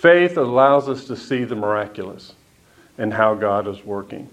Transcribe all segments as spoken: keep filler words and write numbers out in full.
Faith allows us to see the miraculous and how God is working.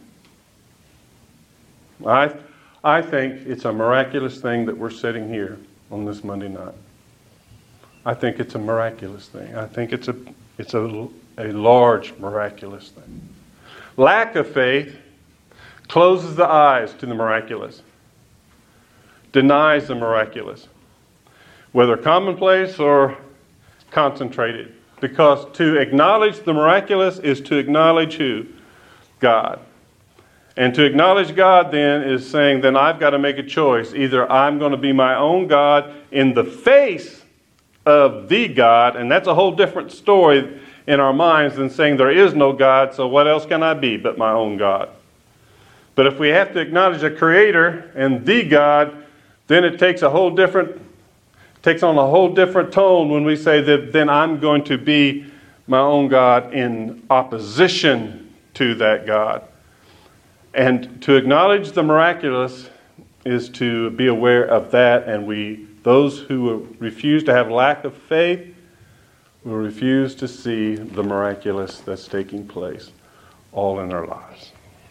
I, I think it's a miraculous thing that we're sitting here on this Monday night. I think it's a miraculous thing. I think it's a it's a, a large miraculous thing. Lack of faith closes the eyes to the miraculous, denies the miraculous, whether commonplace or concentrated. Because to acknowledge the miraculous is to acknowledge who? God. And to acknowledge God then is saying, then I've got to make a choice. Either I'm going to be my own God in the face of the God, and that's a whole different story in our minds than saying there is no God, so what else can I be but my own God? But if we have to acknowledge a creator and the God, then it takes a whole different takes on a whole different tone when we say that then I'm going to be my own God in opposition to that God. And to acknowledge the miraculous is to be aware of that, and we those who refuse to have lack of faith will refuse to see the miraculous that's taking place all in our lives.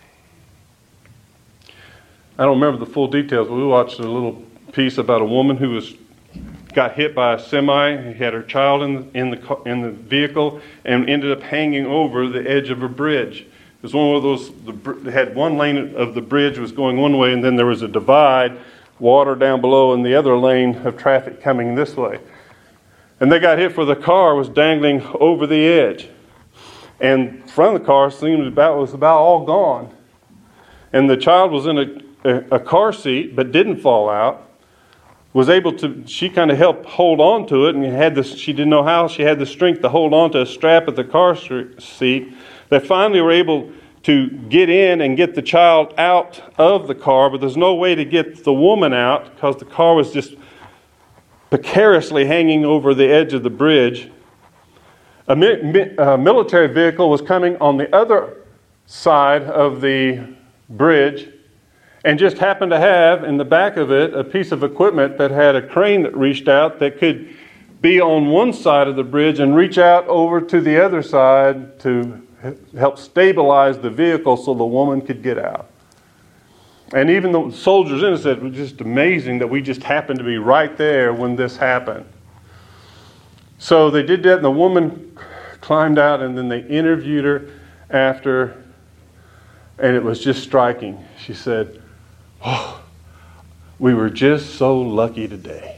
I don't remember the full details, but we watched a little piece about a woman who was got hit by a semi. He had her child in the, in the in the vehicle and ended up hanging over the edge of a bridge. It was one of those. The, they had one lane of the bridge was going one way, and then there was a divide, water down below, and the other lane of traffic coming this way. And they got hit for the car was dangling over the edge, and front of the car seemed about was about all gone. And the child was in a, a, a car seat, but didn't fall out. Was able to, she kind of helped hold on to it, and had this, she didn't know how, she had the strength to hold on to a strap at the car seat. They finally were able to get in and get the child out of the car, but there's no way to get the woman out because the car was just precariously hanging over the edge of the bridge. A, mi- a military vehicle was coming on the other side of the bridge, and just happened to have in the back of it a piece of equipment that had a crane that reached out that could be on one side of the bridge and reach out over to the other side to help stabilize the vehicle so the woman could get out. And even the soldiers in it said it was just amazing that we just happened to be right there when this happened. So they did that, and the woman climbed out, and then they interviewed her after, and it was just striking. She said, "Oh, we were just so lucky today.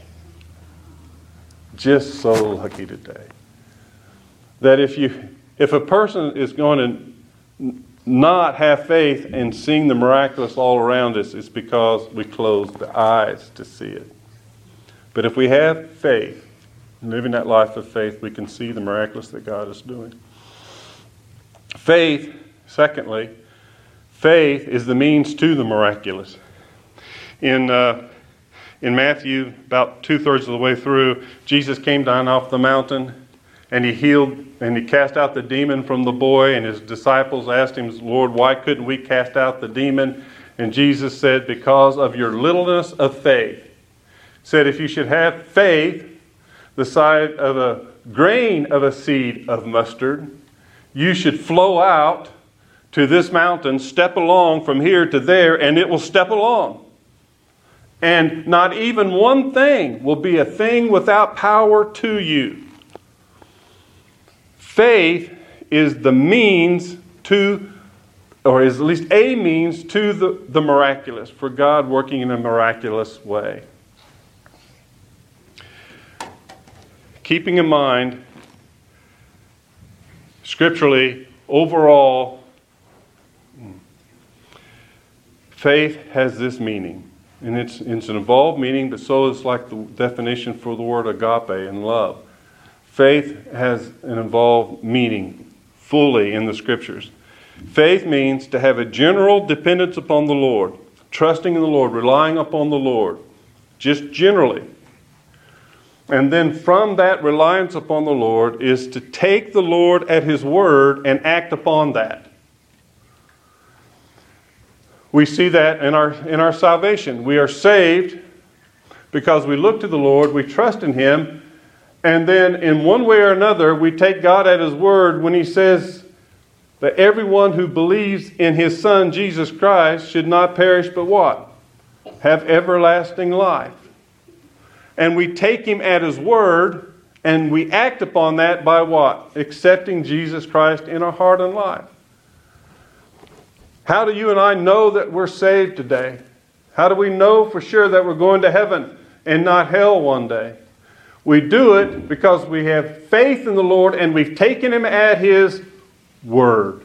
Just so lucky today." That if you, if a person is going to not have faith in seeing the miraculous all around us, it's because we close the eyes to see it. But if we have faith, living that life of faith, we can see the miraculous that God is doing. Faith, secondly, faith is the means to the miraculous. In uh, in Matthew, about two-thirds of the way through, Jesus came down off the mountain, and he healed, and he cast out the demon from the boy, and his disciples asked him, "Lord, why couldn't we cast out the demon?" And Jesus said, "Because of your littleness of faith." He said, if you should have faith the size of a grain of a seed of mustard, you should flow out to this mountain, step along from here to there, and it will step along. And not even one thing will be a thing without power to you. Faith is the means to, or is at least a means to the, the miraculous, for God working in a miraculous way. Keeping in mind, scripturally, overall, faith has this meaning. And it's, it's an involved meaning, but so is like the definition for the word agape and love. Faith has an involved meaning fully in the scriptures. Faith means to have a general dependence upon the Lord, trusting in the Lord, relying upon the Lord, just generally. And then from that reliance upon the Lord is to take the Lord at His word and act upon that. We see that in our in our salvation. We are saved because we look to the Lord, we trust in Him, And then in one way or another, we take God at His word when He says that everyone who believes in His Son, Jesus Christ, should not perish but what? Have everlasting life. And we take Him at His word, and we act upon that by what? Accepting Jesus Christ in our heart and life. How do you and I know that we're saved today? How do we know for sure that we're going to heaven and not hell one day? We do it because we have faith in the Lord and we've taken Him at His word.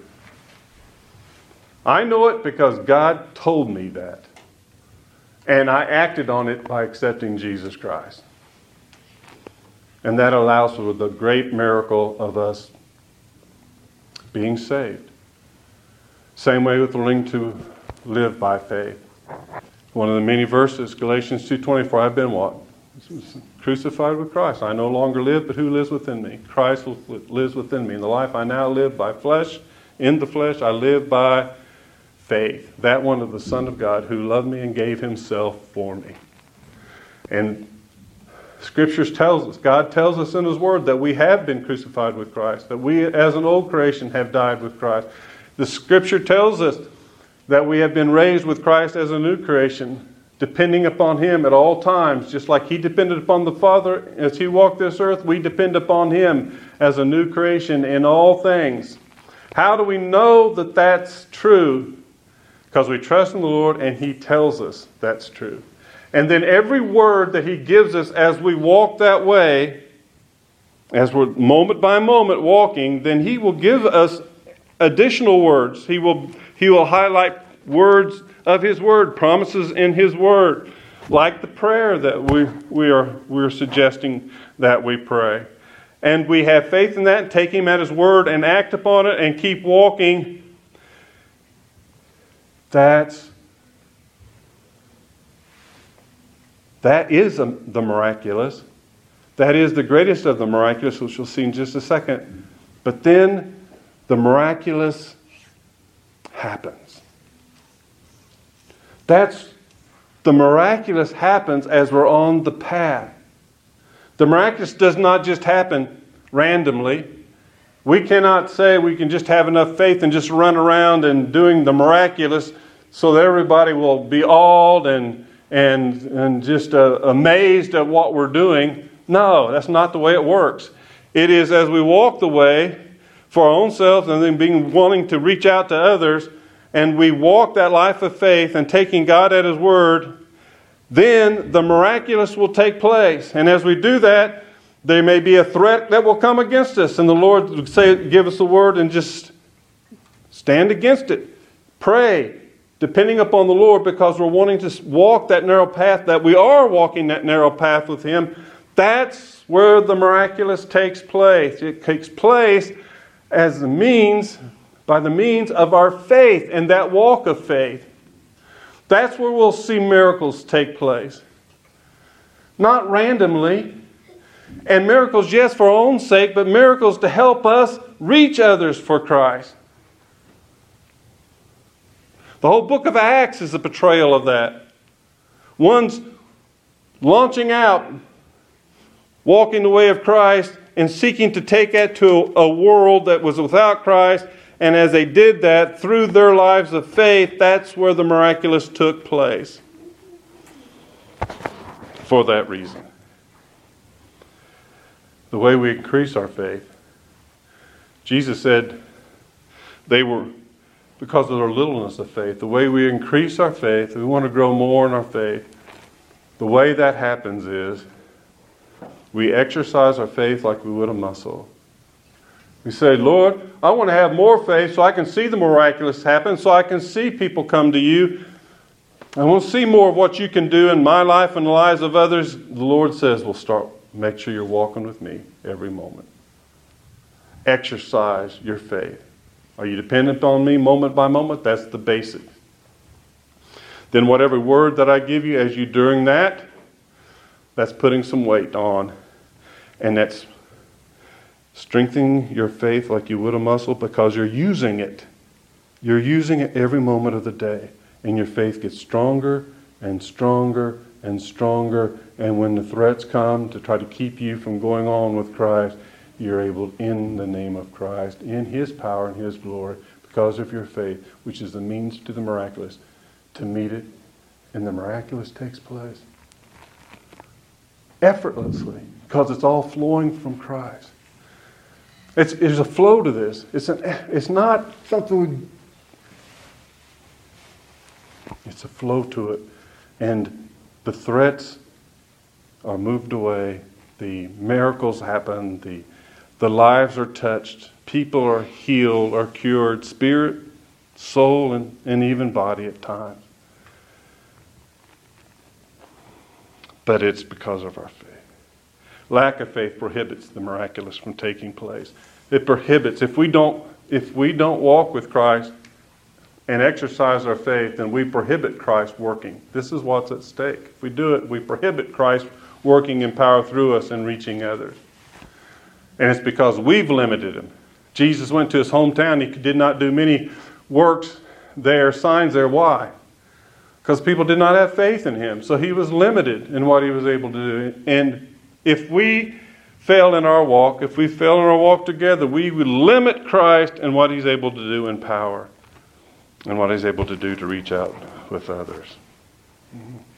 I know it because God told me that. And I acted on it by accepting Jesus Christ. And that allows for the great miracle of us being saved. Same way with learning to live by faith. One of the many verses, Galatians two twenty-four, I've been what? Crucified with Christ. I no longer live, but who lives within me? Christ lives within me. In the life I now live by flesh, in the flesh, I live by faith. That one of the Son of God who loved me and gave Himself for me. And Scriptures tells us, God tells us in His Word that we have been crucified with Christ, that we as an old creation have died with Christ. The Scripture tells us that we have been raised with Christ as a new creation, depending upon Him at all times. Just like He depended upon the Father as He walked this earth, we depend upon Him as a new creation in all things. How do we know that that's true? Because we trust in the Lord and He tells us that's true. And then every word that He gives us as we walk that way, as we're moment by moment walking, then He will give us additional words. He will, he will highlight words of His Word, promises in His Word, like the prayer that we, we are we're suggesting that we pray. And we have faith in that, take Him at His Word and act upon it and keep walking. That's That is a, the miraculous. That is the greatest of the miraculous, which we'll see in just a second. But then the miraculous happens. That's the miraculous happens as we're on the path. The miraculous does not just happen randomly. We cannot say we can just have enough faith and just run around and doing the miraculous so that everybody will be awed and and and just uh, amazed at what we're doing. No, that's not the way it works. It is as we walk the way for our own selves and then being wanting to reach out to others, and we walk that life of faith and taking God at His word, then the miraculous will take place. And as we do that, there may be a threat that will come against us, and the Lord would say, give us the word and just stand against it. Pray. Depending upon the Lord, because we're wanting to walk that narrow path, that we are walking that narrow path with Him. That's where the miraculous takes place. It takes place as the means, by the means of our faith and that walk of faith. That's where we'll see miracles take place. Not randomly. And miracles, yes, for our own sake, but miracles to help us reach others for Christ. The whole book of Acts is a portrayal of that. One's launching out, walking the way of Christ, and seeking to take that to a world that was without Christ. And as they did that, through their lives of faith, that's where the miraculous took place. For that reason. The way we increase our faith. Jesus said they were... because of their littleness of faith. The way we increase our faith, we want to grow more in our faith. The way that happens is we exercise our faith like we would a muscle. We say, Lord, I want to have more faith so I can see the miraculous happen, so I can see people come to you. I want to see more of what you can do in my life and the lives of others. The Lord says, well, start, make sure you're walking with me every moment. Exercise your faith. Are you dependent on me moment by moment? That's the basic. Then whatever word that I give you as you during that, that's putting some weight on. And that's strengthening your faith like you would a muscle because you're using it. You're using it every moment of the day. And your faith gets stronger and stronger and stronger And when the threats come to try to keep you from going on with Christ, you're able, in the name of Christ, in His power and His glory, because of your faith, which is the means to the miraculous, to meet it, and the miraculous takes place. Effortlessly, because it's all flowing from Christ. It's, there's a flow to this. It's, an, it's not something we... It's a flow to it. And the threats are moved away. The miracles happen. The, the lives are touched. People are healed, are cured. Spirit, soul, and, and even body at times. But it's because of our faith. Lack of faith prohibits the miraculous from taking place. It prohibits. If we don't, if we don't walk with Christ and exercise our faith, then we prohibit Christ working. This is what's at stake. If we do it, we prohibit Christ working in power through us and reaching others. And it's because we've limited Him. Jesus went to His hometown. He did not do many works there, signs there. Why? Because people did not have faith in Him. So He was limited in what He was able to do. And if we fail in our walk, if we fail in our walk together, we would limit Christ and what He's able to do in power and what He's able to do to reach out with others. Mm-hmm.